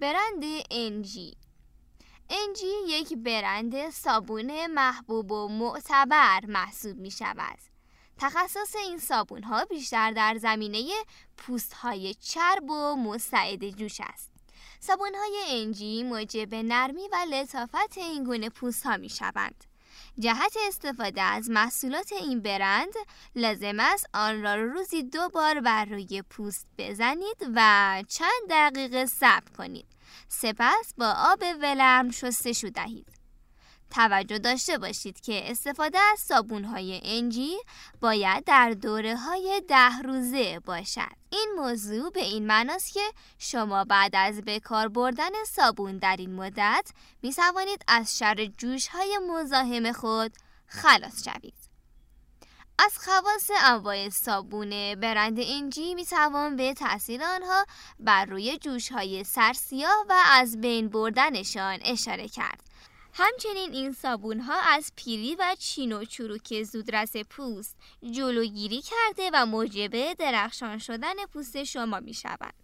برند NG. NG یک برند صابون محبوب و معتبر محسوب می شود. تخصص این صابون ها بیشتر در زمینه پوست های چرب و مستعد جوش است. صابون های NG موجب نرمی و لطافت این گونه پوست ها می شوند. جهت استفاده از محصولات این برند لازم است آن را روزی 2 بار بر روی پوست بزنید و چند دقیقه صبر کنید. سپس با آب ولرم شستشو دهید. توجه داشته باشید که استفاده از صابون‌های NG باید در دوره‌های 10 روزه باشد. این موضوع به این معناست که شما بعد از به کار بردن صابون در این مدت می‌توانید از شر جوش‌های مزاحم خود خلاص شوید. از خواص انواع صابون برند NG می‌توان به تأثیر آنها بر روی جوش‌های سرسیاه و از بین بردنشان اشاره کرد. همچنین این صابون‌ها از پیری و چین و چروک زودرس پوست جلوگیری کرده و موجب درخشان شدن پوست شما می‌شوند.